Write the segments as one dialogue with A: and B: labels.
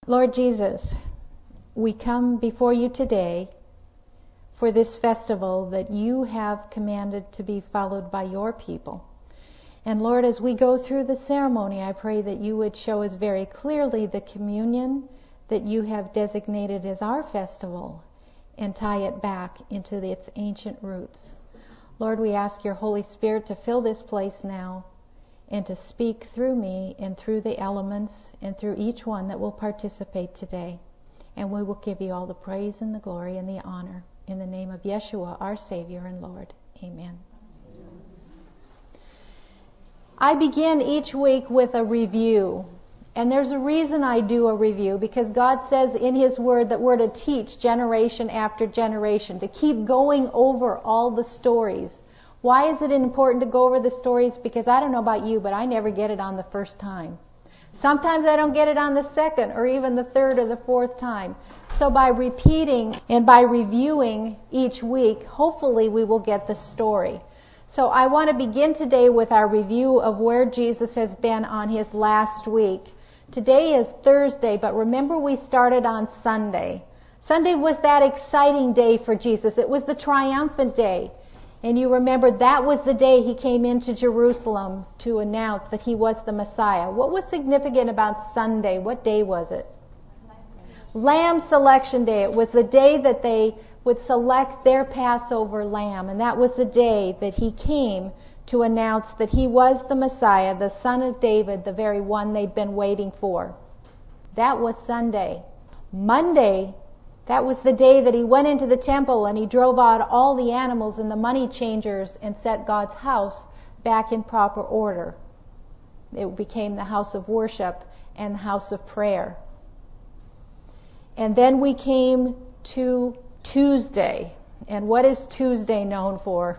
A: Lord Jesus, we come before you today for this festival that you have commanded to be followed by your people. And Lord, as we go through the ceremony, I pray that you would show us very clearly the communion that you have designated as our festival and tie it back into its ancient roots. Lord, we ask your Holy Spirit to fill this place now and to speak through me and through the elements and through each one that will participate today. And we will give you all the praise and the glory and the honor. In the name of Yeshua, our Savior and Lord. Amen. I begin each week with a review. And there's a reason I do a review, because God says in His Word that we're to teach generation after generation, to keep going over all the stories. Why is it important to go over the stories? Because I don't know about you, but I never get it on the first time. Sometimes I don't get it on the second or even the third or the fourth time. So by repeating and by reviewing each week, hopefully we will get the story. So I want to begin today with our review of where Jesus has been on His last week. Today is Thursday, but remember we started on Sunday. Sunday was that exciting day for Jesus. It was the triumphant day. And you remember that was the day He came into Jerusalem to announce that He was the Messiah. What was significant about Sunday? What day was it? Lamb Selection Day. It was the day that they would select their Passover lamb. And that was the day that He came to announce that He was the Messiah, the Son of David, the very one they'd been waiting for. That was Sunday. Monday, that was the day that He went into the temple and He drove out all the animals and the money changers and set God's house back in proper order. It became the house of worship and the house of prayer. And then we came to Tuesday. And what is Tuesday known for?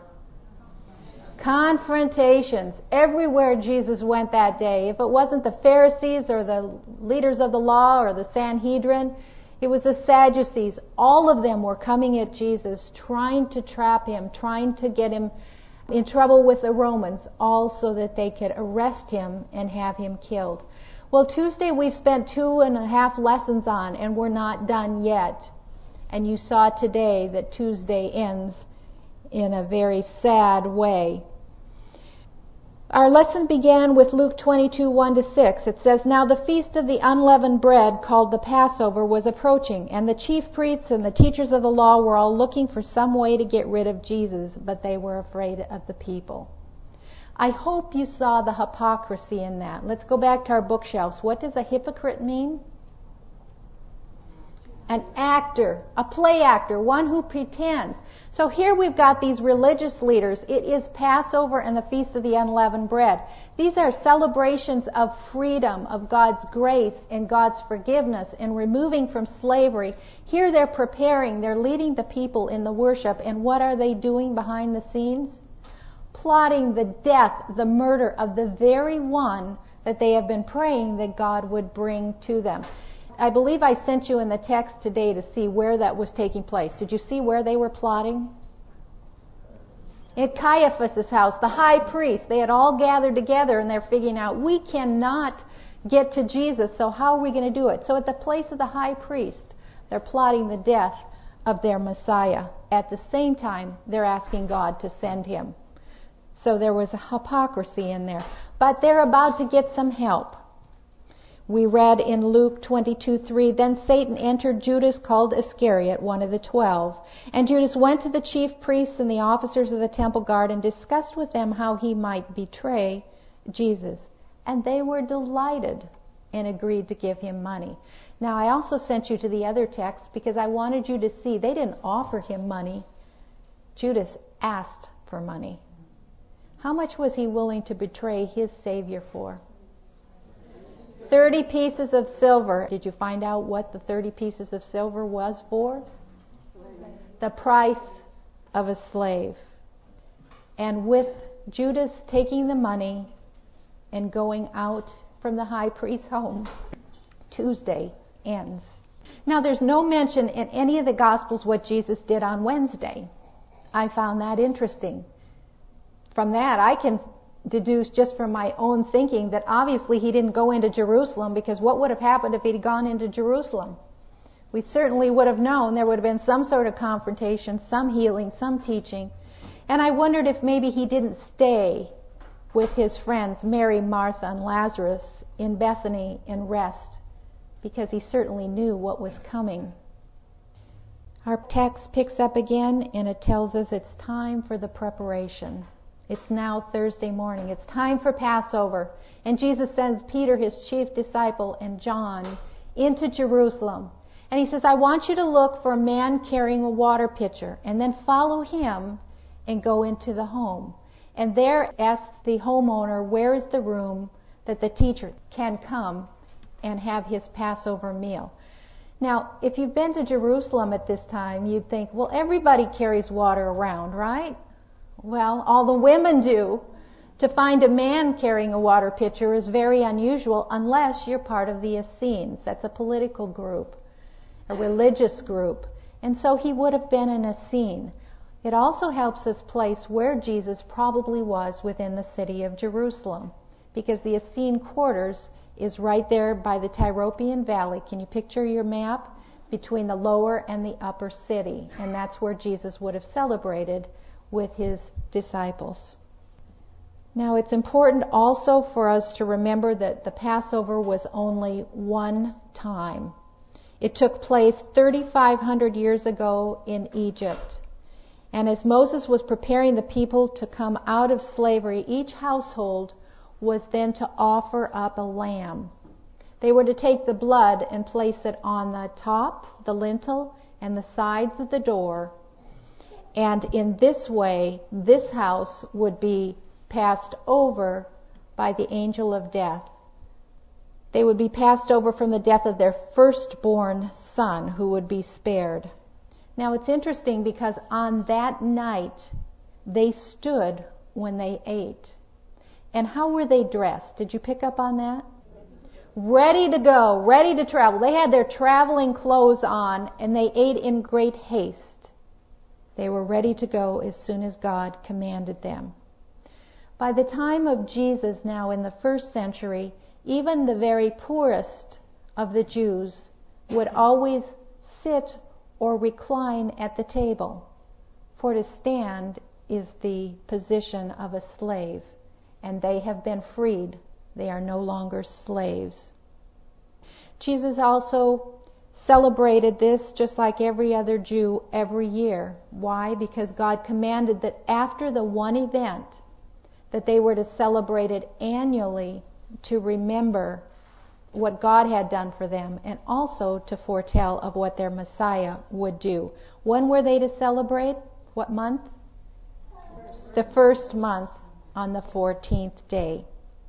A: Confrontations. Everywhere Jesus went that day. If it wasn't the Pharisees or the leaders of the law or the Sanhedrin, it was the Sadducees. All of them were coming at Jesus, trying to trap Him, trying to get Him in trouble with the Romans, all so that they could arrest Him and have Him killed. Well, Tuesday we've spent 2.5 lessons on, and we're not done yet. And you saw today that Tuesday ends in a very sad way. Our lesson began with Luke 22, 1-6. It says, "Now the feast of the unleavened bread, called the Passover, was approaching, and the chief priests and the teachers of the law were all looking for some way to get rid of Jesus, but they were afraid of the people." I hope you saw the hypocrisy in that. Let's go back to our bookshelves. What does a hypocrite mean? An actor, a play actor, one who pretends. So here we've got these religious leaders. It is Passover and the Feast of the Unleavened Bread. These are celebrations of freedom, of God's grace and God's forgiveness and removing from slavery. Here they're preparing, they're leading the people in the worship. And what are they doing behind the scenes? Plotting the death, the murder of the very one that they have been praying that God would bring to them. I believe I sent you in the text today to see where that was taking place. Did you see where they were plotting? At Caiaphas' house, the high priest. They had all gathered together and they're figuring out, we cannot get to Jesus, so how are we going to do it? So at the place of the high priest, they're plotting the death of their Messiah. At the same time, they're asking God to send Him. So there was a hypocrisy in there. But they're about to get some help. We read in Luke 22:3, "Then Satan entered Judas, called Iscariot, one of the 12. And Judas went to the chief priests and the officers of the temple guard and discussed with them how he might betray Jesus. And they were delighted and agreed to give him money." Now, I also sent you to the other text because I wanted you to see they didn't offer him money. Judas asked for money. How much was he willing to betray his Savior for? 30 pieces of silver. Did you find out what the 30 pieces of silver was for? The price of a slave. And with Judas taking the money and going out from the high priest's home, Tuesday ends. Now, there's no mention in any of the Gospels what Jesus did on Wednesday. I found that interesting. From that, I can deduce just from my own thinking that obviously he didn't go into Jerusalem, because what would have happened if he'd gone into Jerusalem? We certainly would have known there would have been some sort of confrontation, some healing, some teaching. And I wondered if maybe he didn't stay with his friends, Mary, Martha, and Lazarus, in Bethany and rest, because he certainly knew what was coming. Our text picks up again, and it tells us it's time for the preparation. It's now Thursday morning. It's time for Passover. And Jesus sends Peter, his chief disciple, and John into Jerusalem. And he says, I want you to look for a man carrying a water pitcher, and then follow him and go into the home. And there ask the homeowner, where is the room that the teacher can come and have his Passover meal? Now, if you've been to Jerusalem at this time, you'd think, well, everybody carries water around, right? Well, all the women do. To find a man carrying a water pitcher is very unusual unless you're part of the Essenes. That's a political group, a religious group. And so he would have been an Essene. It also helps us place where Jesus probably was within the city of Jerusalem, because the Essene quarters is right there by the Tyropoeon Valley. Can you picture your map? Between the lower and the upper city. And that's where Jesus would have celebrated with his disciples. Now, it's important also for us to remember that the Passover was only one time. It took place 3,500 years ago in Egypt. And as Moses was preparing the people to come out of slavery, each household was then to offer up a lamb. They were to take the blood and place it on the top, the lintel, and the sides of the door. And in this way, this house would be passed over by the angel of death. They would be passed over from the death of their firstborn son, who would be spared. Now it's interesting because on that night, they stood when they ate. And how were they dressed? Did you pick up on that? Ready to go, ready to travel. They had their traveling clothes on, and they ate in great haste. They were ready to go as soon as God commanded them. By the time of Jesus, now in the first century, even the very poorest of the Jews would always sit or recline at the table. For to stand is the position of a slave, and they have been freed. They are no longer slaves. Jesus also celebrated this just like every other Jew every year. Why? Because God commanded that after the one event that they were to celebrate it annually to remember what God had done for them, and also to foretell of what their Messiah would do. When were they to celebrate? What month? The first month, on the 14th day.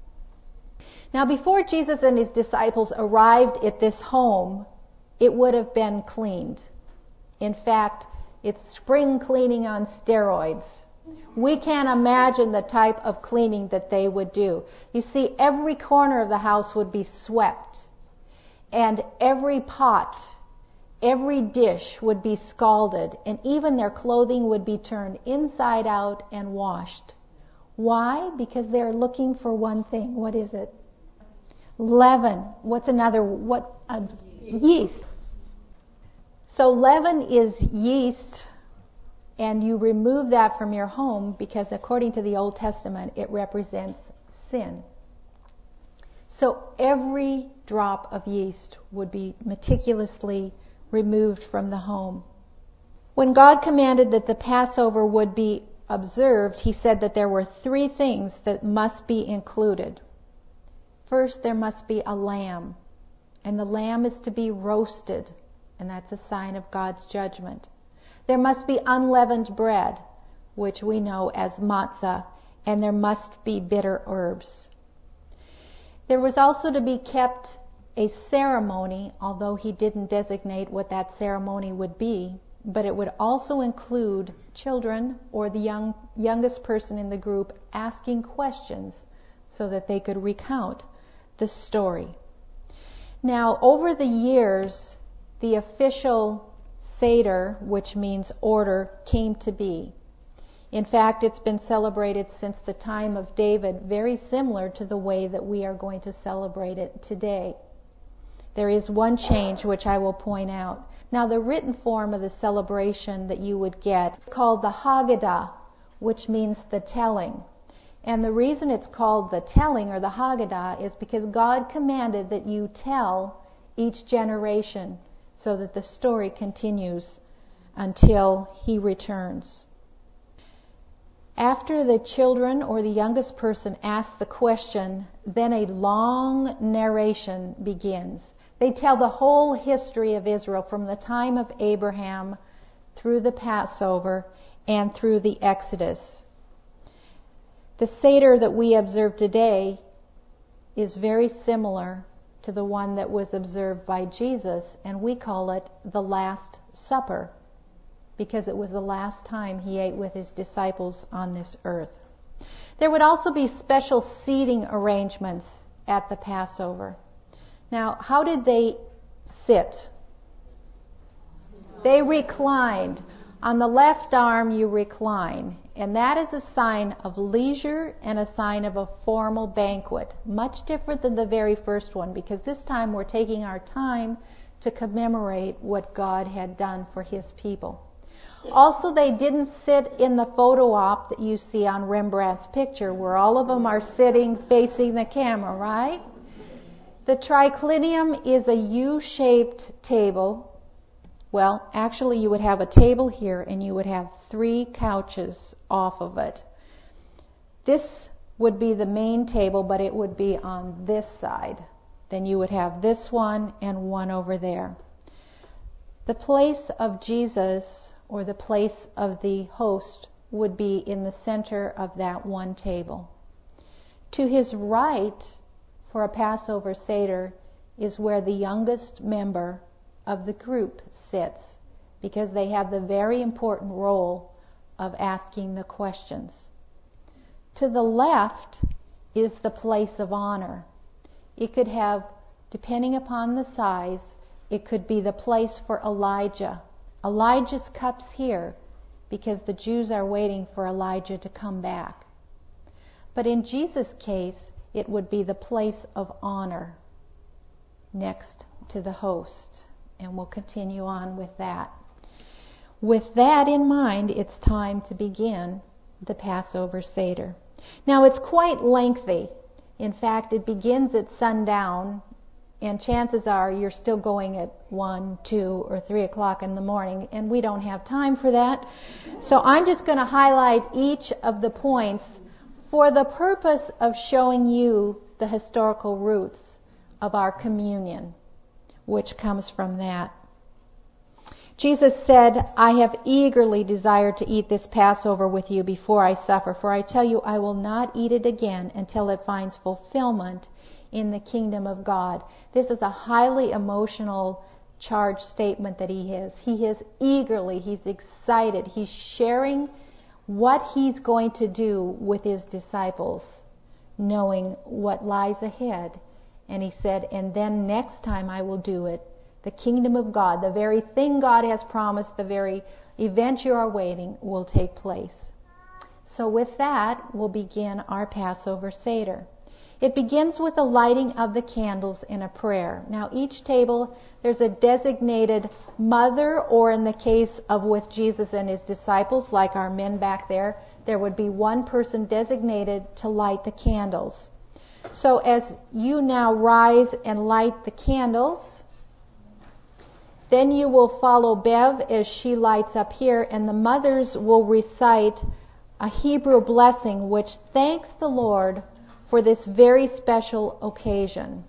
A: Now, before Jesus and his disciples arrived at this home, it would have been cleaned. In fact, it's spring cleaning on steroids. We can't imagine the type of cleaning that they would do. You see, every corner of the house would be swept, and every pot, every dish would be scalded, and even their clothing would be turned inside out and washed. Why? Because they're looking for one thing. What is it? Leaven. What's another? Yeast. So leaven is yeast, and you remove that from your home because according to the Old Testament, it represents sin. So every drop of yeast would be meticulously removed from the home. When God commanded that the Passover would be observed, he said that there were three things that must be included. First, there must be a lamb, and the lamb is to be roasted, and that's a sign of God's judgment. There must be unleavened bread, which we know as matzah, and there must be bitter herbs. There was also to be kept a ceremony, although he didn't designate what that ceremony would be, but it would also include children or the youngest person in the group asking questions so that they could recount the story. Now, over the years, the official Seder, which means order, came to be. In fact, it's been celebrated since the time of David, very similar to the way that we are going to celebrate it today. There is one change which I will point out. Now, the written form of the celebration that you would get is called the Haggadah, which means the telling. And the reason it's called the telling or the Haggadah is because God commanded that you tell each generation so that the story continues until He returns. After the children or the youngest person asks the question, then a long narration begins. They tell the whole history of Israel from the time of Abraham through the Passover and through the Exodus. The Seder that we observe today is very similar to the one that was observed by Jesus, and we call it the Last Supper because it was the last time He ate with His disciples on this earth. There would also be special seating arrangements at the Passover. Now, how did they sit? They reclined. On the left arm, you recline. And that is a sign of leisure and a sign of a formal banquet. Much different than the very first one, because this time we're taking our time to commemorate what God had done for His people. Also, they didn't sit in the photo op that you see on Rembrandt's picture, where all of them are sitting facing the camera, right? The triclinium is a U-shaped table. Well, actually you would have a table here and you would have 3 couches off of it. This would be the main table, but it would be on this side. Then you would have this one and one over there. The place of Jesus, or the place of the host, would be in the center of that one table. To his right, for a Passover Seder, is where the youngest member of the group sits, because they have the very important role of asking the questions. To the left is the place of honor. It could have, depending upon the size, it could be the place for Elijah. Elijah's cup's here because the Jews are waiting for Elijah to come back. But in Jesus' case, it would be the place of honor next to the host. And we'll continue on with that. With that in mind, it's time to begin the Passover Seder. Now, it's quite lengthy. In fact, it begins at sundown, and chances are you're still going at 1, 2, or 3 o'clock in the morning, and we don't have time for that. So I'm just going to highlight each of the points for the purpose of showing you the historical roots of our communion, which comes from that. Jesus said, I have eagerly desired to eat this Passover with you before I suffer, for I tell you, I will not eat it again until it finds fulfillment in the kingdom of God. This is a highly emotional charged statement that he is. He is eagerly, he's excited, he's sharing what he's going to do with his disciples, knowing what lies ahead. And he said, and then next time I will do it. The kingdom of God, the very thing God has promised, the very event you are waiting, will take place. So with that, we'll begin our Passover Seder. It begins with the lighting of the candles in a prayer. Now, each table, there's a designated mother, or in the case of with Jesus and his disciples, like our men back there, there would be one person designated to light the candles. So as you now rise and light the candles, then you will follow Bev as she lights up here, and the mothers will recite a Hebrew blessing which thanks the Lord for this very special occasion.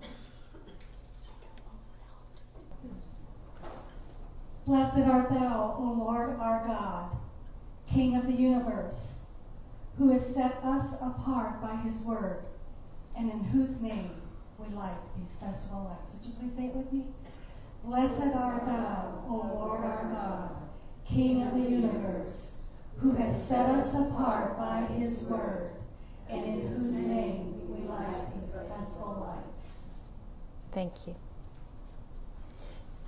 B: Blessed art thou, O Lord our God, King of the universe, who has set us apart by his word, and in whose name we light these festival lights. Would you please say it with me? Blessed art thou, O Lord our God, King of the universe, who has set us apart by his word, and in whose name we light these festival lights.
A: Thank you.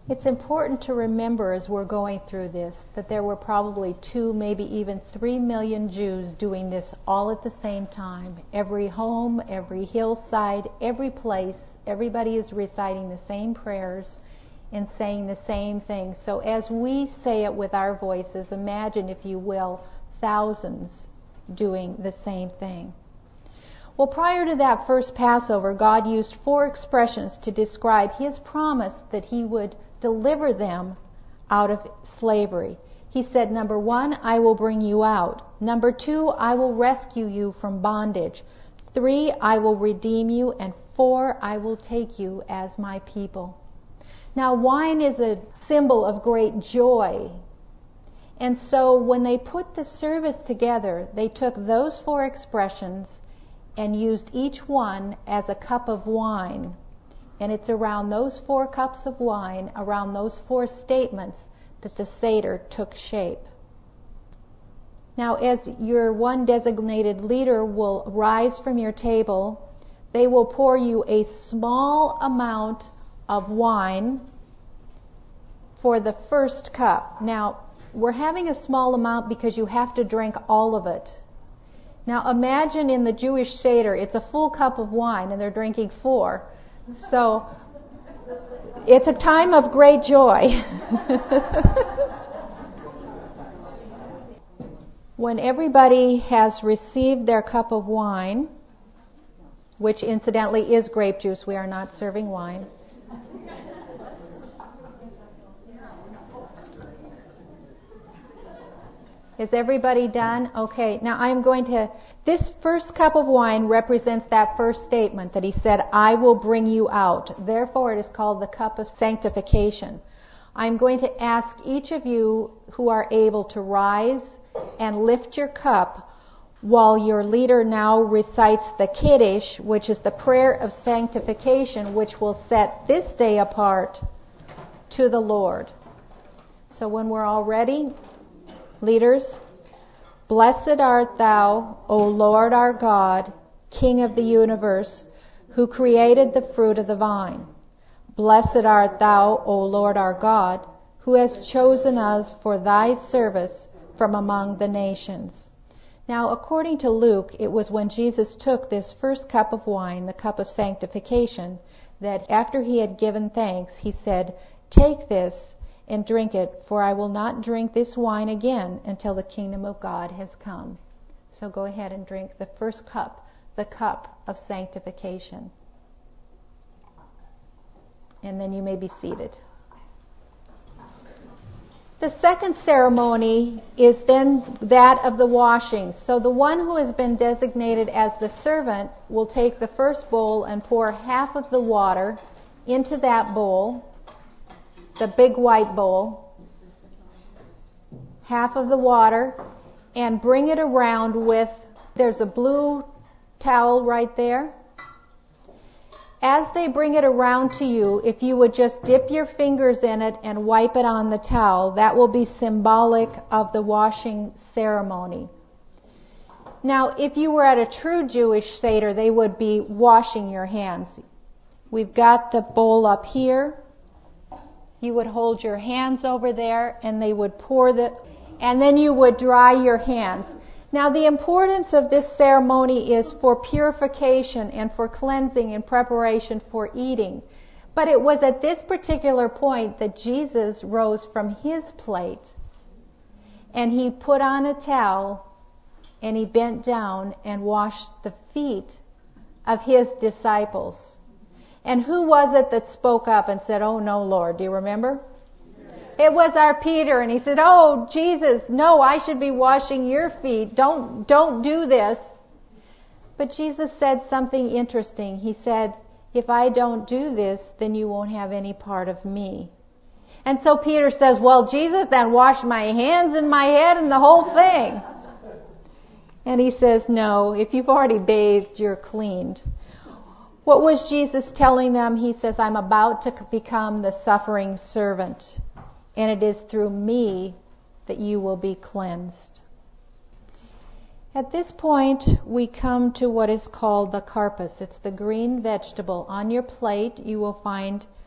A: It's important to remember as we're going through this that there were probably 2, maybe even 3 million Jews doing this all at the same time. Every home, every hillside, every place, everybody is reciting the same prayers and saying the same thing. So as we say it with our voices, imagine, if you will, thousands doing the same thing. Well, prior to that first Passover, God used 4 expressions to describe His promise that He would deliver them out of slavery. He said, number 1, I will bring you out. Number 2, I will rescue you from bondage. 3, I will redeem you. And 4, I will take you as my people. Now, wine is a symbol of great joy. And so when they put the service together, they took those 4 expressions and used each one as a cup of wine. And it's around those 4 cups of wine, around those 4 statements, that the Seder took shape. Now, as your one designated leader will rise from your table, they will pour you a small amount of wine for the first cup. Now, we're having a small amount because you have to drink all of it. Now, imagine in the Jewish Seder, it's a full cup of wine and they're drinking 4. So, it's a time of great joy. When everybody has received their cup of wine, which incidentally is grape juice, we are not serving wine. Is everybody done? Okay, now I'm going to... This first cup of wine represents that first statement that He said, I will bring you out. Therefore, it is called the cup of sanctification. I'm going to ask each of you who are able to rise and lift your cup while your leader now recites the Kiddush, which is the prayer of sanctification, which will set this day apart to the Lord. So when we're all ready, leaders, blessed art thou, O Lord our God, King of the universe, who created the fruit of the vine. Blessed art thou, O Lord our God, who hast chosen us for thy service from among the nations. Now, according to Luke, it was when Jesus took this first cup of wine, the cup of sanctification, that after He had given thanks, He said, take this and drink it, for I will not drink this wine again until the kingdom of God has come. So go ahead and drink the first cup, the cup of sanctification. And then you may be seated. The second ceremony is then that of the washing. So the one who has been designated as the servant will take the first bowl and pour half of the water into that bowl, the big white bowl, half of the water, and bring it around with, there's a blue towel right there. As they bring it around to you, if you would just dip your fingers in it and wipe it on the towel, that will be symbolic of the washing ceremony. Now, if you were at a true Jewish Seder, they would be washing your hands. We've got the bowl up here. You would hold your hands over there and they would pour and then you would dry your hands. Now, the importance of this ceremony is for purification and for cleansing in preparation for eating. But it was at this particular point that Jesus rose from His plate and He put on a towel and He bent down and washed the feet of His disciples. And who was it that spoke up and said, "Oh no, Lord"? Do you remember? It was our Peter, and he said, "Oh, Jesus, no, I should be washing your feet. Don't do this." But Jesus said something interesting. He said, "If I don't do this, then you won't have any part of me." And so Peter says, "Well, Jesus, then wash my hands and my head and the whole thing." And He says, "No, if you've already bathed, you're cleaned." What was Jesus telling them? He says, "I'm about to become the suffering servant. And it is through me that you will be cleansed." At this point, we come to what is called the karpas. It's the green vegetable. On your plate, you will find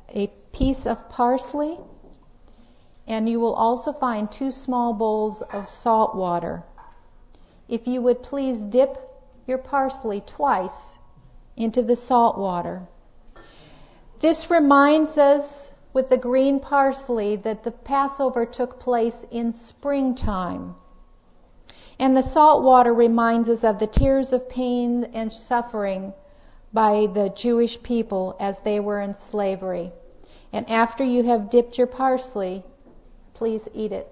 A: a piece of parsley, and you will also find 2 small bowls of salt water. If you would please dip your parsley twice into the salt water. This reminds us with the green parsley that the Passover took place in springtime. And the salt water reminds us of the tears of pain and suffering by the Jewish people as they were in slavery. And after you have dipped your parsley, please eat it.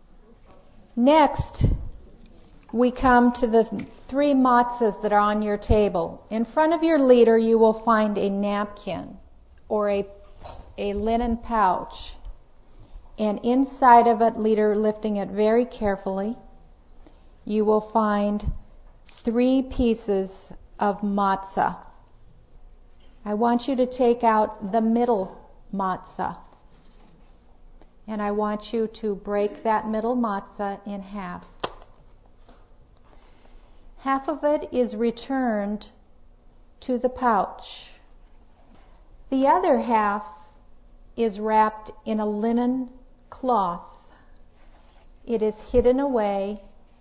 A: Next, we come to the 3 matzahs that are on your table. In front of your leader, you will find a napkin or a linen pouch. And inside of it, leader lifting it very carefully, you will find 3 pieces of matzah. I want you to take out the middle matzah. And I want you to break that middle matzah in half. Half of it is returned to the pouch. The other half is wrapped in a linen cloth. It is hidden away.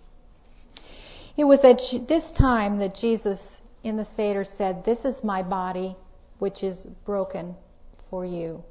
A: It was at this time that Jesus in the Seder said, "This is my body, which is broken for you."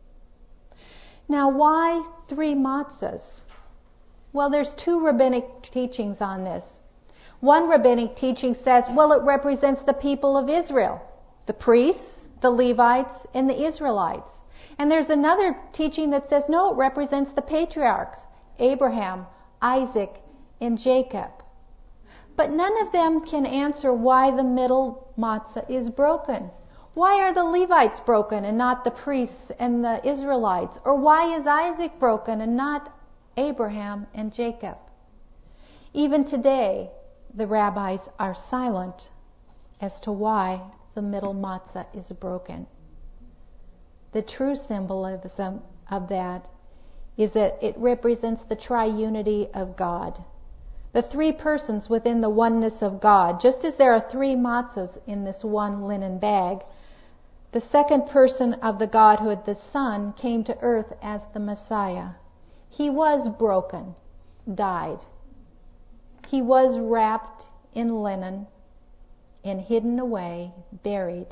A: Now, why 3 matzahs? Well, there's 2 rabbinic teachings on this. One rabbinic teaching says, well, it represents the people of Israel, the priests, the Levites, and the Israelites. And there's another teaching that says, no, it represents the patriarchs, Abraham, Isaac, and Jacob. But none of them can answer why the middle matzah is broken. Why are the Levites broken and not the priests and the Israelites? Or why is Isaac broken and not Abraham and Jacob? Even today, the rabbis are silent as to why the middle matzah is broken. The true symbolism of that is that it represents the triunity of God. The 3 persons within the oneness of God. Just as there are 3 matzahs in this one linen bag, the second person of the Godhood, the Son, came to earth as the Messiah. He was broken, died. He was wrapped in linen and hidden away, buried.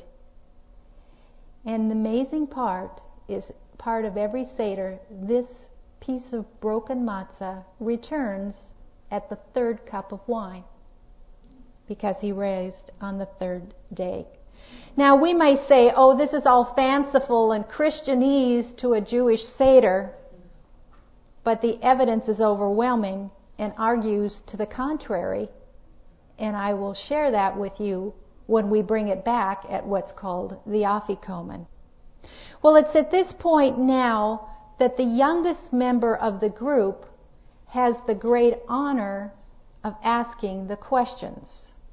A: And the amazing part is part of every Seder, this piece of broken matzah returns at the 3rd cup of wine because he raised on the 3rd day. Now we may say, oh, this is all fanciful and Christianese to a Jewish Seder, but the evidence is overwhelming and argues to the contrary, and I will share that with you when we bring it back at what's called the Afikomen. Well, it's at this point now that the youngest member of the group has the great honor of asking the questions.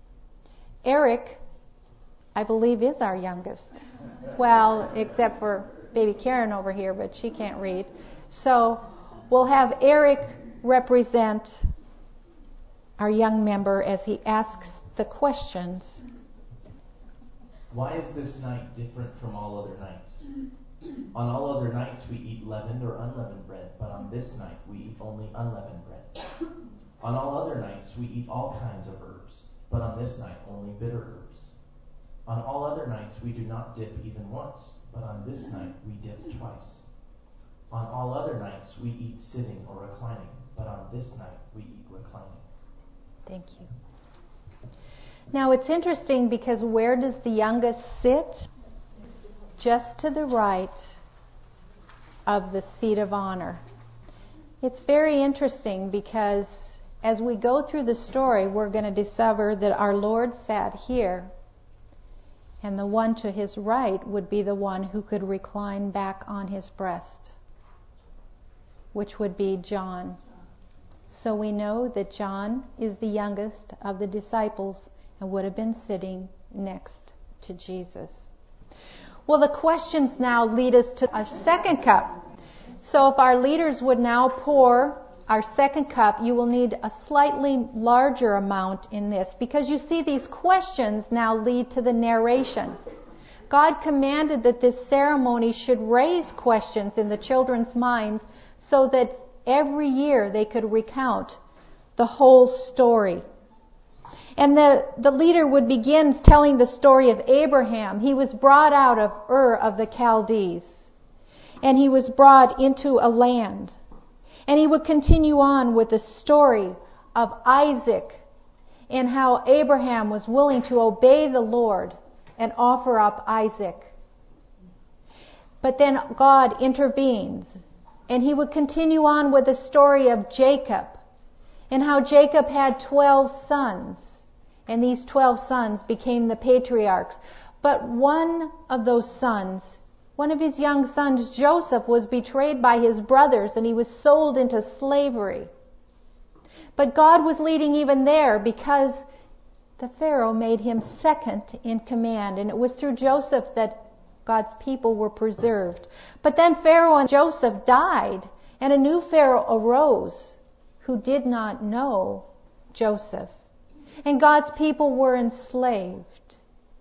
A: Eric, I believe, is our youngest. Well, except for baby Karen over here, but she can't read. So we'll have Eric represent our young member as he asks the questions.
C: Why is this night different from all other nights? On all other nights we eat leavened or unleavened bread, but on this night we eat only unleavened bread. On all other nights we eat all kinds of herbs, but on this night only bitter herbs. On all other nights we do not dip even once, but on this night we dip twice. On all other nights we eat sitting or reclining, but on this night we eat reclining.
A: Thank you. Now it's interesting because where does the youngest sit? Just to the right of the seat of honor. It's very interesting because as we go through the story, we're going to discover that our Lord sat here, and the one to his right would be the one who could recline back on his breast, which would be John. So we know that John is the youngest of the disciples and would have been sitting next to Jesus. Well, the questions now lead us to our second cup. So if our leaders would now pour our second cup, you will need a slightly larger amount in this because you see these questions now lead to the narration. God commanded that this ceremony should raise questions in the children's minds so that every year they could recount the whole story. And the leader would begin telling the story of Abraham. He was brought out of Ur of the Chaldees, and he was brought into a land. And he would continue on with the story of Isaac and how Abraham was willing to obey the Lord and offer up Isaac. But then God intervenes, and he would continue on with the story of Jacob and how Jacob had 12 sons, and these 12 sons became the patriarchs. But one of those sons, one of his young sons, Joseph, was betrayed by his brothers, and he was sold into slavery. But God was leading even there because the Pharaoh made him second in command, and it was through Joseph that God's people were preserved. But then Pharaoh and Joseph died, and a new Pharaoh arose who did not know Joseph. And God's people were enslaved.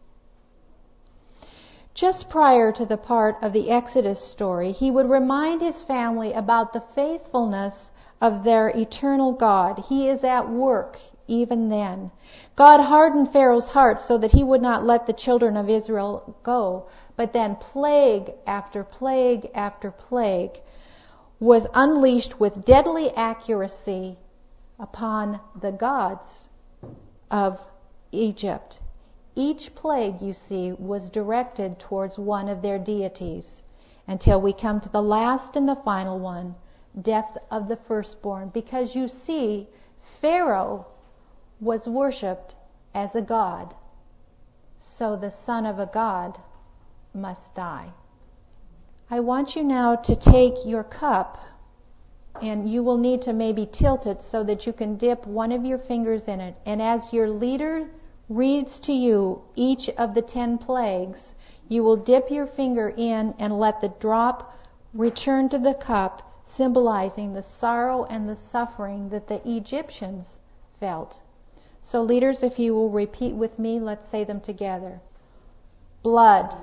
A: Just prior to the part of the Exodus story, he would remind his family about the faithfulness of their eternal God. He is at work even then. God hardened Pharaoh's heart so that he would not let the children of Israel go. But then plague after plague after plague was unleashed with deadly accuracy upon the gods of Egypt. Each plague, you see, was directed towards one of their deities until we come to the last and the final one, death of the firstborn. Because you see, Pharaoh was worshipped as a god, so the son of a god must die. I want you now to take your cup, and you will need to maybe tilt it so that you can dip one of your fingers in it. And as your leader reads to you each of the 10 plagues, you will dip your finger in and let the drop return to the cup, symbolizing the sorrow and the suffering that the Egyptians felt. So leaders, if you will repeat with me, let's say them together. Blood,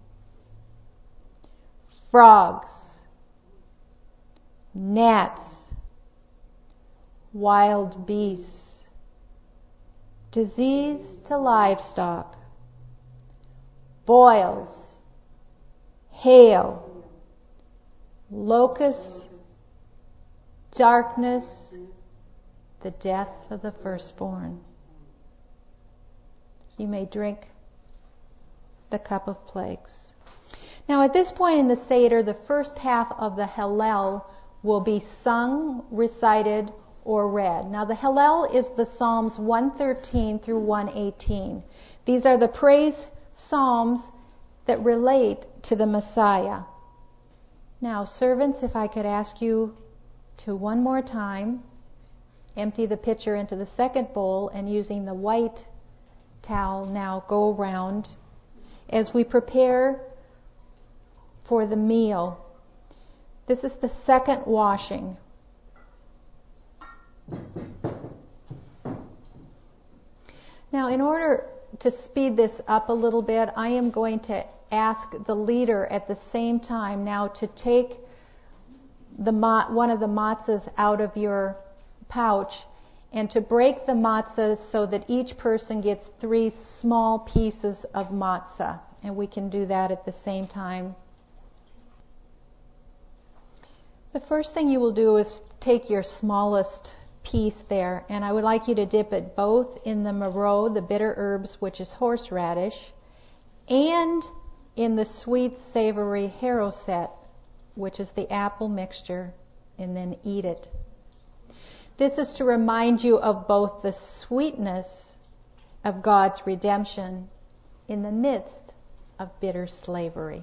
A: frogs, gnats, wild beasts, disease to livestock, boils, hail, locusts, darkness, the death of the firstborn. You may drink the cup of plagues. Now at this point in the Seder, the first half of the Hallel will be sung, recited, or read. Now the Hallel is the Psalms 113 through 118. These are the praise psalms that relate to the Messiah. Now servants, if I could ask you to one more time empty the pitcher into the second bowl, and using the white towel now go around as we prepare for the meal. This is the second washing. Now, in order to speed this up a little bit, I am going to ask the leader at the same time now to take one of the matzahs out of your pouch and to break the matzahs so that each person gets 3 small pieces of matzah. And we can do that at the same time. The first thing you will do is take your smallest piece there, and I would like you to dip it both in the marrow, the bitter herbs, which is horseradish, and in the sweet, savory haroset, which is the apple mixture, and then eat it. This is to remind you of both the sweetness of God's redemption in the midst of bitter slavery.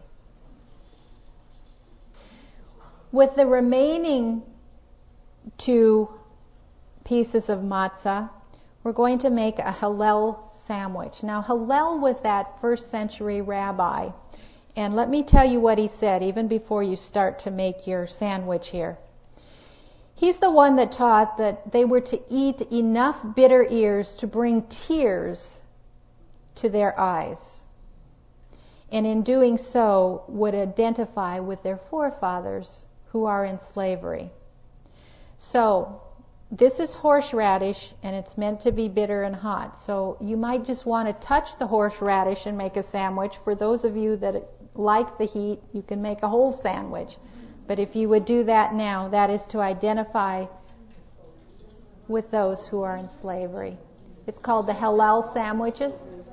A: With the remaining 2 pieces of matzah, we're going to make a Hillel sandwich. Now, Hillel was that first century rabbi. And let me tell you what he said, even before you start to make your sandwich here. He's the one that taught that they were to eat enough bitter ears to bring tears to their eyes. and in doing so would identify with their forefathers who are in slavery. So, this is horseradish, and it's meant to be bitter and hot. So you might just want to touch the horseradish and make a sandwich. For those of you that like the heat, you can make a whole sandwich. But if you would do that now, that is to identify with those who are in slavery. It's called the halal sandwiches.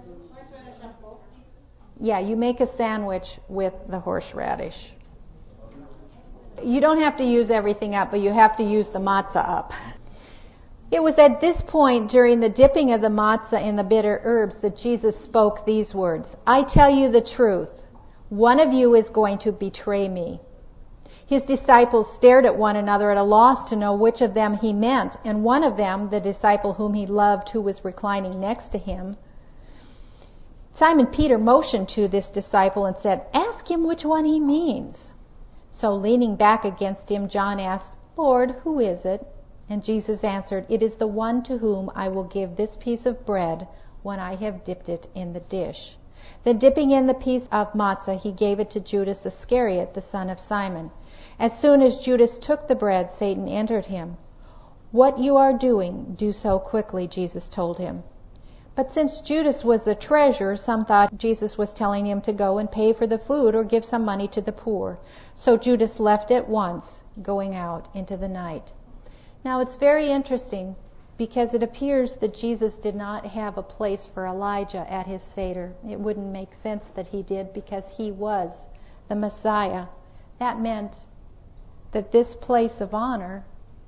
A: Yeah, you make a sandwich with the horseradish. You don't have to use everything up, but you have to use the matzah up. It was at this point during the dipping of the matzah in the bitter herbs that Jesus spoke these words. I tell you the truth. One of you is going to betray me. His disciples stared at one another at a loss to know which of them he meant. And one of them, the disciple whom he loved, who was reclining next to him, Simon Peter motioned to this disciple and said, ask him which one he means. So leaning back against him, John asked, Lord, who is it? And Jesus answered, it is the one to whom I will give this piece of bread when I have dipped it in the dish. Then dipping in the piece of matzah, he gave it to Judas Iscariot, the son of Simon. As soon as Judas took the bread, Satan entered him. What you are doing, do so quickly, Jesus told him. But since Judas was the treasurer, some thought Jesus was telling him to go and pay for the food or give some money to the poor. So Judas left at once, going out into the night. Now it's very interesting because it appears that Jesus did not have a place for Elijah at his Seder. It wouldn't make sense that he did because he was the Messiah. That meant that this place of honor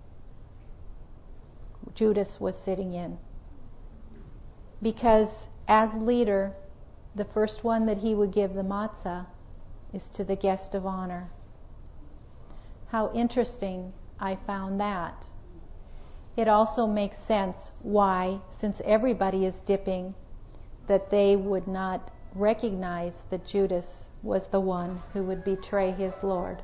A: Judas was sitting in. Because as leader, the first one that he would give the matzah is to the guest of honor. How interesting I found that. It also makes sense why, since everybody is dipping, that they would not recognize that Judas was the one who would betray his Lord.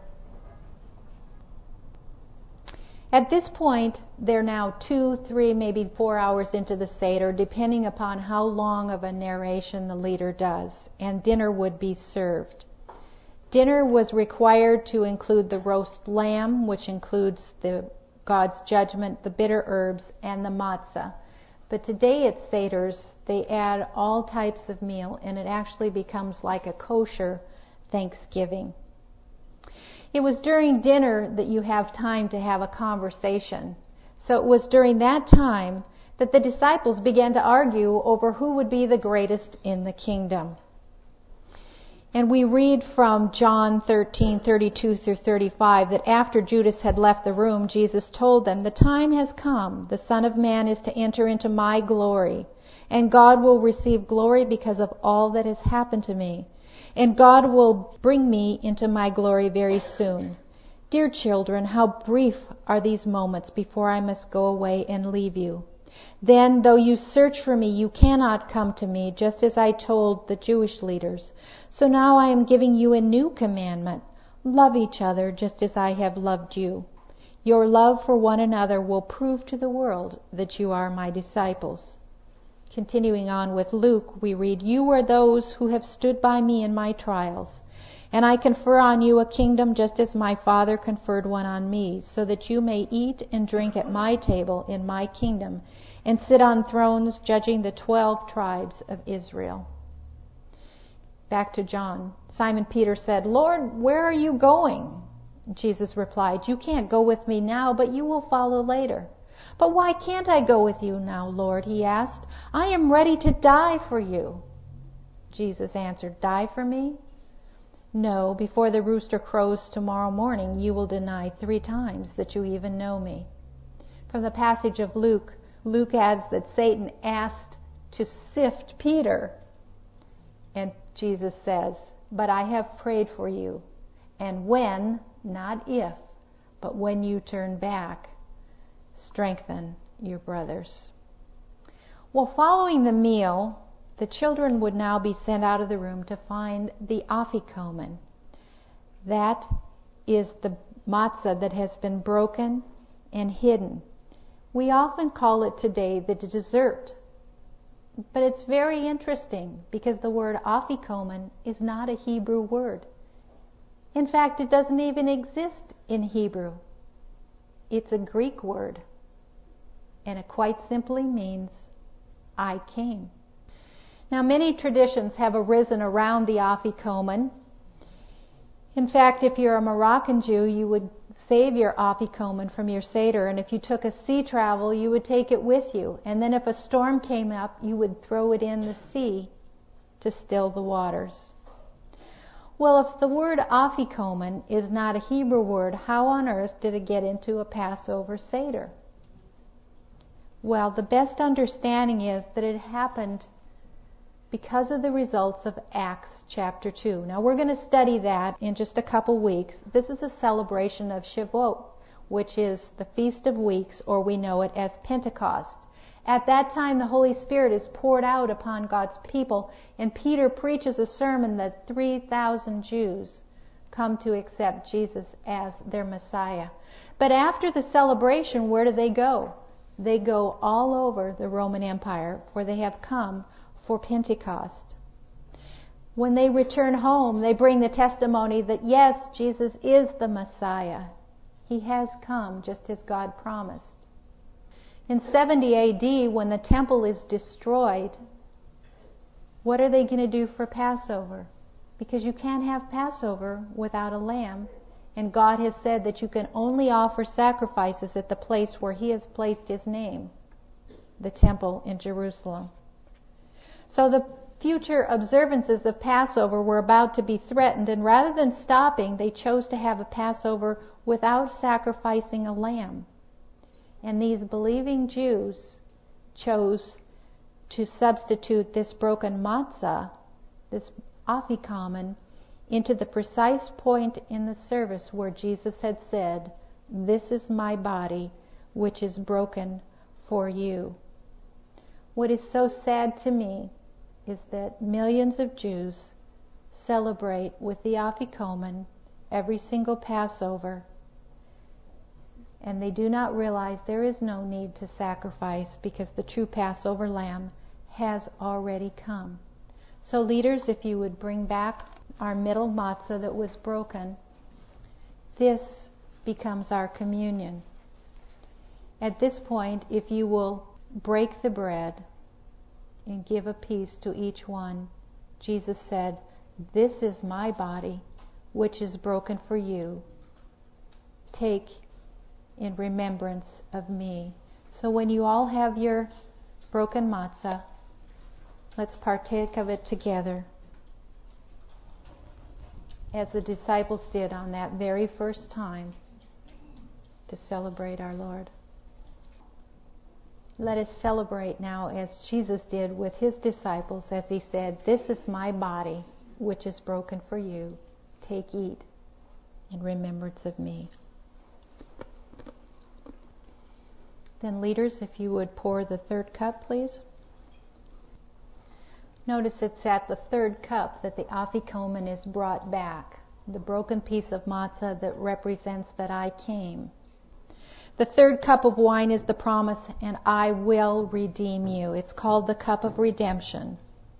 A: At this point, they're now 2, 3, maybe 4 hours into the Seder, depending upon how long of a narration the leader does, and dinner would be served. Dinner was required to include the roast lamb, which includes God's judgment, the bitter herbs, and the matzah. But today at Seders, they add all types of meal, and it actually becomes like a kosher Thanksgiving. It was during dinner that you have time to have a conversation. So it was during that time that the disciples began to argue over who would be the greatest in the kingdom. And we read from John 13:32 through 35 that after Judas had left the room, Jesus told them, the time has come. The Son of Man is to enter into my glory, and God will receive glory because of all that has happened to me. And God will bring me into my glory very soon. Dear children, how brief are these moments before I must go away and leave you. Then, though you search for me, you cannot come to me, just as I told the Jewish leaders. So now I am giving you a new commandment. Love each other just as I have loved you. Your love for one another will prove to the world that you are my disciples. Continuing on with Luke, we read, you are those who have stood by me in my trials, and I confer on you a kingdom just as my Father conferred one on me, so that you may eat and drink at my table in my kingdom, and sit on thrones judging the 12 tribes of Israel. Back to John. Simon Peter said, Lord, where are you going? Jesus replied, you can't go with me now, but you will follow later. But why can't I go with you now, Lord? He asked. I am ready to die for you. Jesus answered, die for me? No, before the rooster crows tomorrow morning, you will deny 3 times that you even know me. From the passage of Luke, Luke adds that Satan asked to sift Peter. And Jesus says, but I have prayed for you. And when, not if, but when you turn back, strengthen your brothers. Well, following the meal, the children would now be sent out of the room to find the afikomen. That is the matzah that has been broken and hidden. We often call it today the dessert. But it's very interesting because the word afikomen is not a Hebrew word. In fact, it doesn't even exist in Hebrew. It's a Greek word. And it quite simply means, I came. Now, many traditions have arisen around the afikomen. In fact, if you're a Moroccan Jew, you would save your afikomen from your Seder, and if you took a sea travel, you would take it with you. And then if a storm came up, you would throw it in the sea to still the waters. Well, if the word afikomen is not a Hebrew word, how on earth did it get into a Passover Seder? Well, the best understanding is that it happened because of the results of Acts chapter 2. Now we're going to study that in just a couple weeks. This is a celebration of Shavuot, which is the Feast of Weeks, or we know it as Pentecost. At that time, the Holy Spirit is poured out upon God's people, and Peter preaches a sermon that 3,000 Jews come to accept Jesus as their Messiah. But after the celebration, where do they go? They go all over the Roman Empire, for they have come for Pentecost. When they return home, they bring the testimony that yes, Jesus is the Messiah. He has come just as God promised. In 70 AD, when the temple is destroyed, what are they going to do for Passover? Because you can't have Passover without a lamb. And God has said that you can only offer sacrifices at the place where He has placed His name, the temple in Jerusalem. So the future observances of Passover were about to be threatened, and rather than stopping, they chose to have a Passover without sacrificing a lamb. And these believing Jews chose to substitute this broken matzah, this afikomen, into the precise point in the service where Jesus had said, "This is my body, which is broken for you." What is so sad to me is that millions of Jews celebrate with the afikomen every single Passover, and they do not realize there is no need to sacrifice because the true Passover lamb has already come. So leaders, if you would bring back our middle matzah that was broken, this becomes our communion. At this point, if you will break the bread and give a piece to each one, Jesus said, "This is my body, which is broken for you. Take in remembrance of me." So when you all have your broken matzah, let's partake of it together, as the disciples did on that very first time to celebrate our Lord. Let us celebrate now as Jesus did with His disciples, as He said, "This is my body, which is broken for you. Take, eat, in remembrance of me." Then leaders, if you would pour the third cup, please. Notice it's at the third cup that the afikomen is brought back, the broken piece of matzah that represents that I came. The third cup of wine is the promise, "and I will redeem you." It's called the cup of redemption.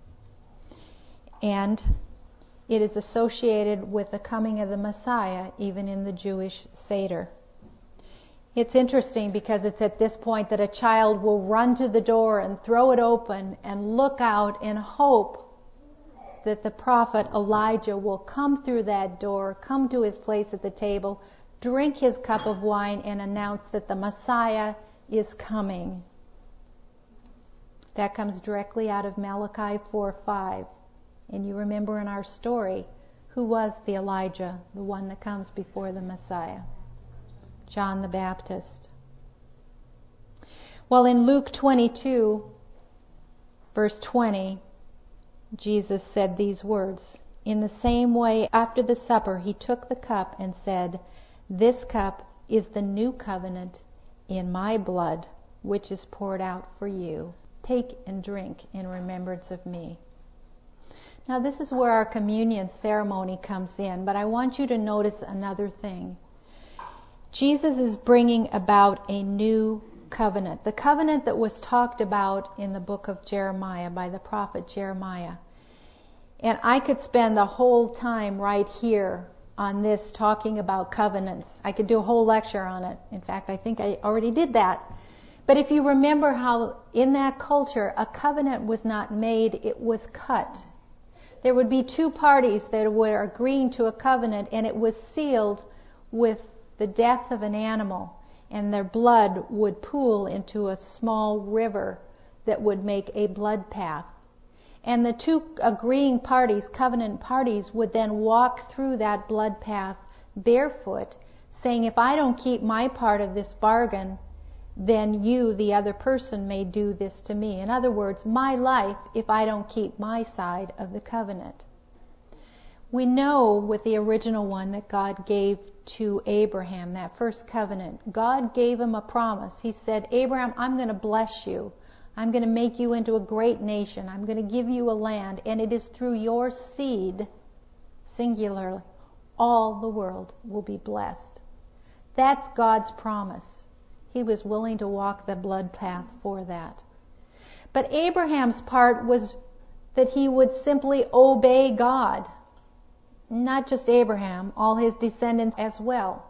A: And it is associated with the coming of the Messiah, even in the Jewish Seder. It's interesting because it's at this point that a child will run to the door and throw it open and look out and hope that the prophet Elijah will come through that door, come to his place at the table, drink his cup of wine, and announce that the Messiah is coming. That comes directly out of Malachi 4:5. And you remember in our story, who was the Elijah, the one that comes before the Messiah? John the Baptist. Well, in Luke 22, verse 20, Jesus said these words, "In the same way, after the supper, He took the cup and said, 'This cup is the new covenant in my blood, which is poured out for you. Take and drink in remembrance of me.'" Now, this is where our communion ceremony comes in, but I want you to notice another thing. Jesus is bringing about a new covenant. The covenant that was talked about in the book of Jeremiah by the prophet Jeremiah. And I could spend the whole time right here on this talking about covenants. I could do a whole lecture on it. In fact, I think I already did that. But if you remember how in that culture a covenant was not made, it was cut. There would be two parties that were agreeing to a covenant, and it was sealed with the death of an animal, and their blood would pool into a small river that would make a blood path. And the two agreeing parties, covenant parties, would then walk through that blood path barefoot, saying, if I don't keep my part of this bargain, then you, the other person, may do this to me. In other words, my life if I don't keep my side of the covenant. We know with the original one that God gave to Abraham, that first covenant, God gave him a promise. He said, Abraham, I'm going to bless you. I'm going to make you into a great nation. I'm going to give you a land, and it is through your seed, singularly, all the world will be blessed. That's God's promise. He was willing to walk the blood path for that. But Abraham's part was that he would simply obey God. Not just Abraham, all his descendants as well.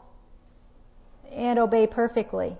A: And obey perfectly.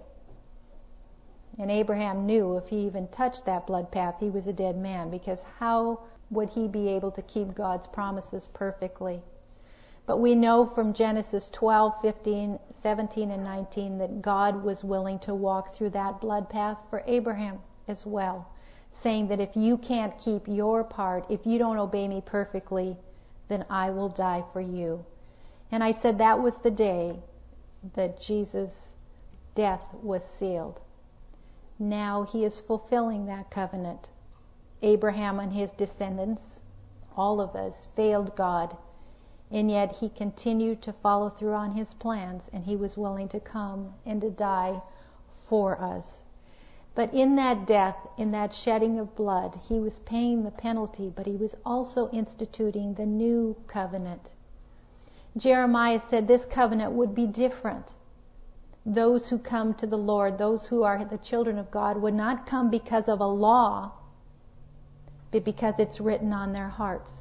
A: And Abraham knew if he even touched that blood path, he was a dead man, because how would he be able to keep God's promises perfectly? But we know from Genesis 12, 15, 17, and 19 that God was willing to walk through that blood path for Abraham as well, saying that if you can't keep your part, if you don't obey me perfectly, then I will die for you. And I said that was the day that Jesus' death was sealed. Now he is fulfilling that covenant. Abraham and his descendants, all of us, failed God. And yet he continued to follow through on his plans, and he was willing to come and to die for us. But in that death, in that shedding of blood, he was paying the penalty, but he was also instituting the new covenant. Jeremiah said this covenant would be different. Those who come to the Lord, those who are the children of God, would not come because of a law, but because it's written on their hearts.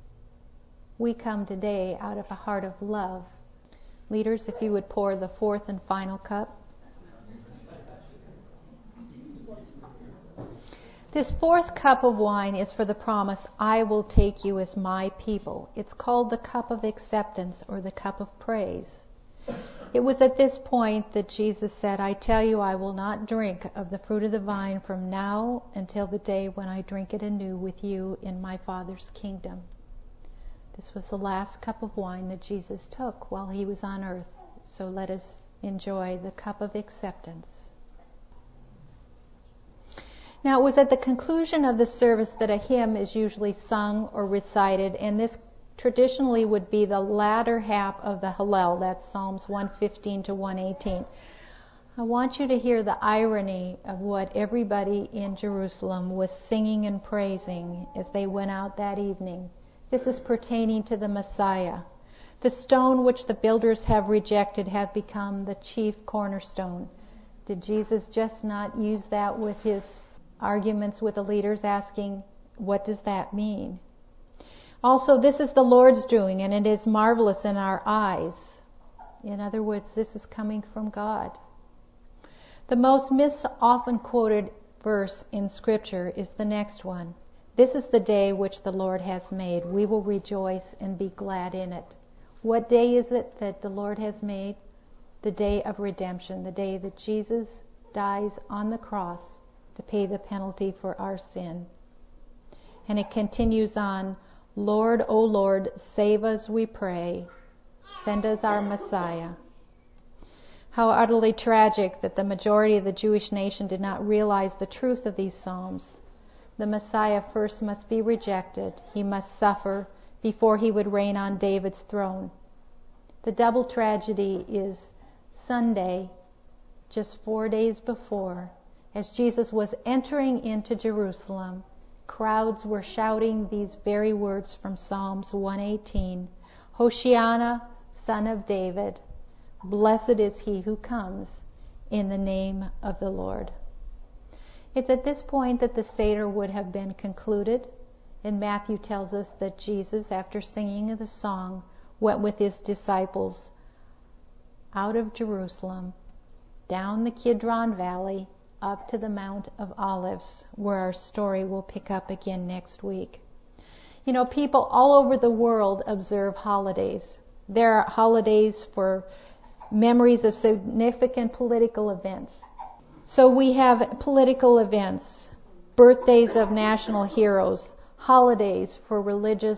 A: We come today out of a heart of love. Leaders, if you would pour the fourth and final cup. This fourth cup of wine is for the promise, I will take you as my people. It's called the cup of acceptance, or the cup of praise. It was at this point that Jesus said, I tell you, I will not drink of the fruit of the vine from now until the day when I drink it anew with you in my Father's kingdom. This was the last cup of wine that Jesus took while he was on earth. So let us enjoy the cup of acceptance. Now, it was at the conclusion of the service that a hymn is usually sung or recited, and this traditionally would be the latter half of the Hallel. That's Psalms 115 to 118. I want you to hear the irony of what everybody in Jerusalem was singing and praising as they went out that evening. This is pertaining to the Messiah. The stone which the builders have rejected have become the chief cornerstone. Did Jesus just not use that with his arguments with the leaders, asking, what does that mean? Also, this is the Lord's doing, and it is marvelous in our eyes. In other words, this is coming from God. The most often quoted verse in Scripture is the next one. This is the day which the Lord has made. We will rejoice and be glad in it. What day is it that the Lord has made? The day of redemption, the day that Jesus dies on the cross to pay the penalty for our sin. And it continues on, Lord, O Lord, save us, we pray. Send us our Messiah. How utterly tragic that the majority of the Jewish nation did not realize the truth of these Psalms. The Messiah first must be rejected. He must suffer before he would reign on David's throne. The double tragedy is Sunday, just 4 days before, as Jesus was entering into Jerusalem, crowds were shouting these very words from Psalms 118, Hosanna, Son of David, blessed is he who comes in the name of the Lord. It's at this point that the Seder would have been concluded, and Matthew tells us that Jesus, after singing the song, went with his disciples out of Jerusalem, down the Kidron Valley, up to the Mount of Olives, where our story will pick up again next week. You know, people all over the world observe holidays. There are holidays for memories of significant political events. So we have political events, birthdays of national heroes, holidays for religious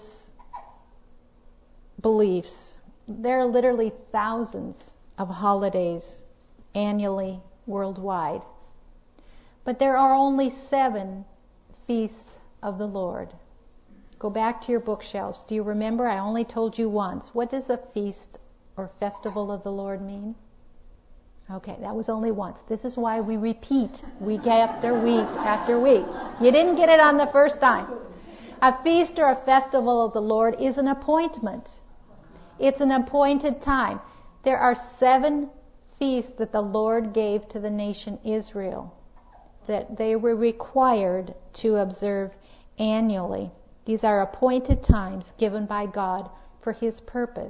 A: beliefs. There are literally thousands of holidays annually worldwide. But there are only 7 feasts of the Lord. Go back to your bookshelves. Do you remember? I only told you once. What does a feast or festival of the Lord mean? Okay, that was only once. This is why we repeat week after week after week. You didn't get it on the first time. A feast or a festival of the Lord is an appointment. It's an appointed time. There are 7 feasts that the Lord gave to the nation Israel that they were required to observe annually. These are appointed times given by God for His purpose.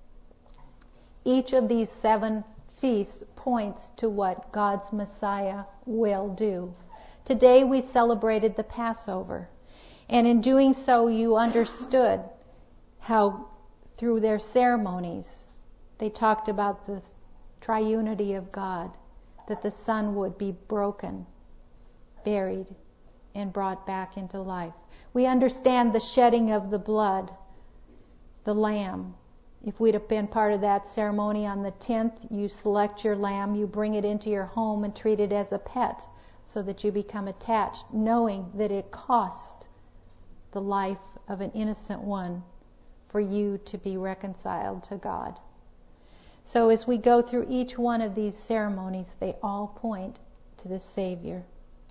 A: Each of these 7 feast points to what God's Messiah will do. Today we celebrated the Passover, and in doing so you understood how through their ceremonies they talked about the triunity of God, that the Son would be broken, buried, and brought back into life. We understand the shedding of the blood, the lamb. If we'd have been part of that ceremony on the 10th, you select your lamb, you bring it into your home and treat it as a pet so that you become attached, knowing that it cost the life of an innocent one for you to be reconciled to God. So as we go through each one of these ceremonies, they all point to the Savior.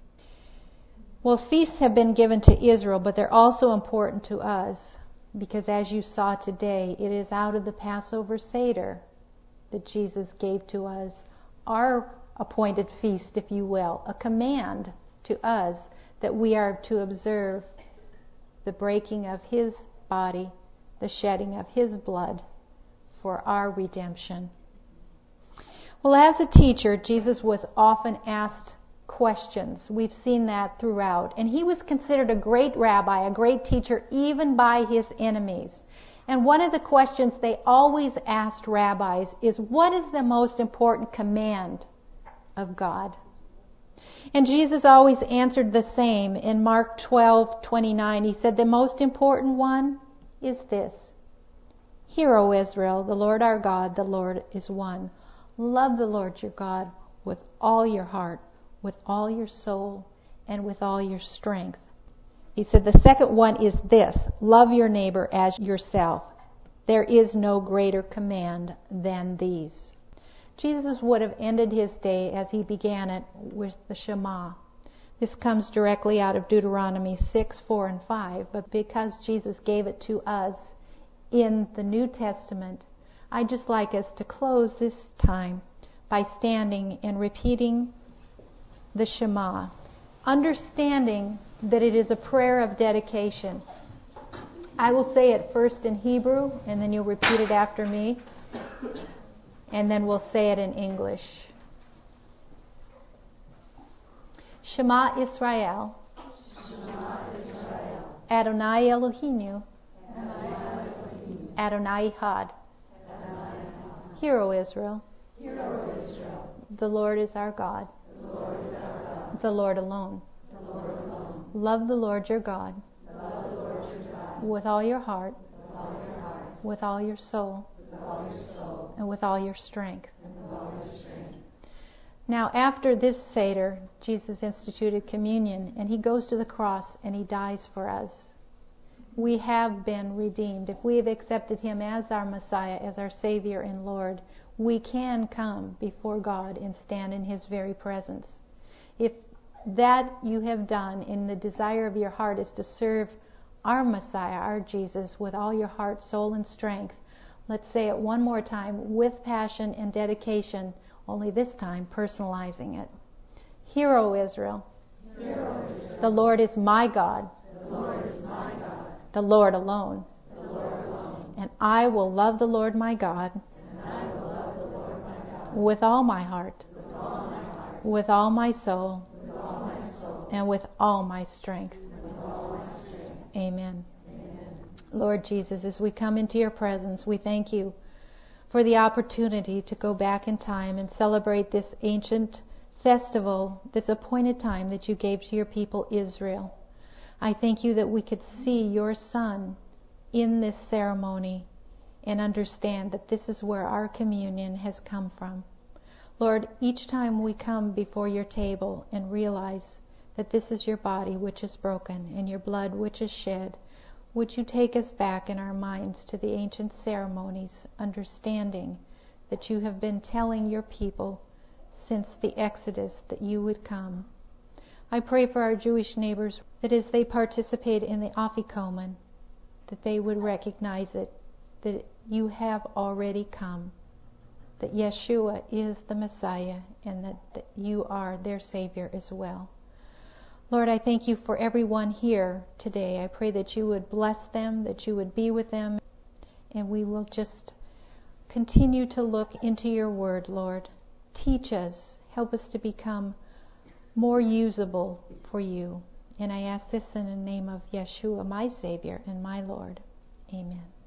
A: Well, feasts have been given to Israel, but they're also important to us. Because as you saw today, it is out of the Passover Seder that Jesus gave to us our appointed feast, if you will, a command to us that we are to observe the breaking of His body, the shedding of His blood for our redemption. Well, as a teacher, Jesus was often asked questions. We've seen that throughout. And He was considered a great rabbi, a great teacher, even by His enemies. And one of the questions they always asked rabbis is, what is the most important command of God? And Jesus always answered the same. In Mark 12:29, He said, the most important one is this: Hear, O Israel, the Lord our God, the Lord is one. Love the Lord your God with all your heart, with all your soul, and with all your strength. He said the second one is this: love your neighbor as yourself. There is no greater command than these. Jesus would have ended His day as He began it with the Shema. This comes directly out of Deuteronomy 6:4 and 5, but because Jesus gave it to us in the New Testament, I'd just like us to close this time by standing and repeating the Shema, understanding that it is a prayer of dedication. I will say it first in Hebrew, and then you'll repeat it after me, and then we'll say it in English. Shema Israel, Adonai Eloheinu, Adonai Echad. Hear, O Israel, the Lord is our God. The Lord alone. Love the Lord your God with all your heart, with all your soul, and with all your strength. Now, after this Seder, Jesus instituted communion, and He goes to the cross and He dies for us. We have been redeemed. If we have accepted Him as our Messiah, as our Savior and Lord, we can come before God and stand in His very presence. If that you have done, and the desire of your heart is to serve our Messiah, our Jesus, with all your heart, soul, and strength, let's say it one more time with passion and dedication. only this time personalizing it. Hear, O Israel.
D: Hear, O Israel.
A: The Lord is my God.
D: The Lord is my God.
A: The Lord alone.
D: The Lord alone.
A: And I will love the Lord my God
D: And I will love the Lord my God
A: with all my heart,
D: with all my heart,
A: with all my soul,
D: with all my soul,
A: and with all my strength.
D: with all my strength.
A: Amen.
D: Amen.
A: Lord Jesus, as we come into your presence, we thank you for the opportunity to go back in time and celebrate this ancient festival, this appointed time that you gave to your people Israel. I thank you that we could see your Son in this ceremony and understand that this is where our communion has come from. Lord, each time we come before your table and realize that this is your body which is broken and your blood which is shed, would you take us back in our minds to the ancient ceremonies, understanding that you have been telling your people since the Exodus that you would come. I pray for our Jewish neighbors that as they participate in the Afikomen, that they would recognize it, that you have already come, that Yeshua is the Messiah, and that you are their Savior as well. Lord, I thank you for everyone here today. I pray that you would bless them, that you would be with them, and we will just continue to look into your word, Lord. Teach us, help us to become more usable for you. And I ask this in the name of Yeshua, my Savior and my Lord. Amen.